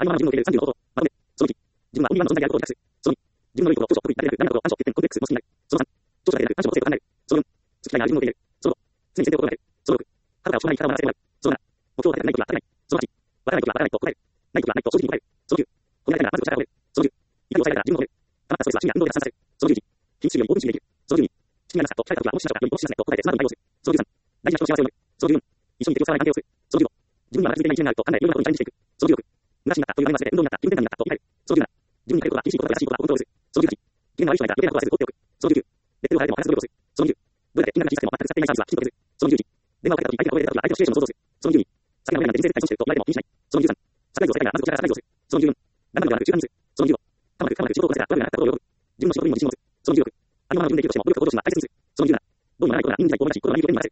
ありのまま自分の受け入れる30のこと。まとめ。その1、自分はオンリワンの存在であることを自覚する。その2、自分の良いことを長所、特異、誰である、何なことを暗所、欠点、コンプレックスの式になる。その3、長所である、短所の性と考える。その4、好き嫌いな自分の受け入れる。その5、常に先手を心がける。その6、はるかを知らない力を学ばせてもらう。その7、目標を立てないときは立てない。その8、わからないときはわからないと答える。ないときはないと正直に答える。その9、このやり方がまず力を得る。その10、怒りを抑えられたら自分を褒める。溜まったストレスは深夜運動で発散させる。その11、品質より大分主義できる。その12、父になりますかと聞かれたときは、もししなかったよりもしなさいと答えてスマートに対応する。その13、大事な人の幸せを思う。その14、一緒に敵を使わない関係をする。その15、自分にはまだ続いてない一年があると考え、いろんなことにチャレンジしていく。その16、昔になったという場面はすべて運動になった、気分転換になったと言い換える。その17、自分にかけることは厳しいことだけど、らしいことはコントロールする。その18、機嫌の悪い人がいたら余計なことはせず放っておく。その19、レッテルを貼られても話す努力をする。その20、どれだけ金額が小さくても全く使っていないサービスはきちんと削る。その21、電話をかけたとき相手が声で出たときは相手のシチュエーションを想像する。その22、先が上なんて人生で対処していると言われても気にしない。その23、サプライズを世界がまずこちらがサプライズをする。その24、何なのではなく習慣にする。その25、かまなく仕事をこなせたら悪がなったことを喜ぶ。自分の仕事にも自信を持つ。その26、ありのまま自分で生きるとしても努力を施しな大切にする。その27、どうにもないことなら人事ない傲慢らしいことなら身を任せる。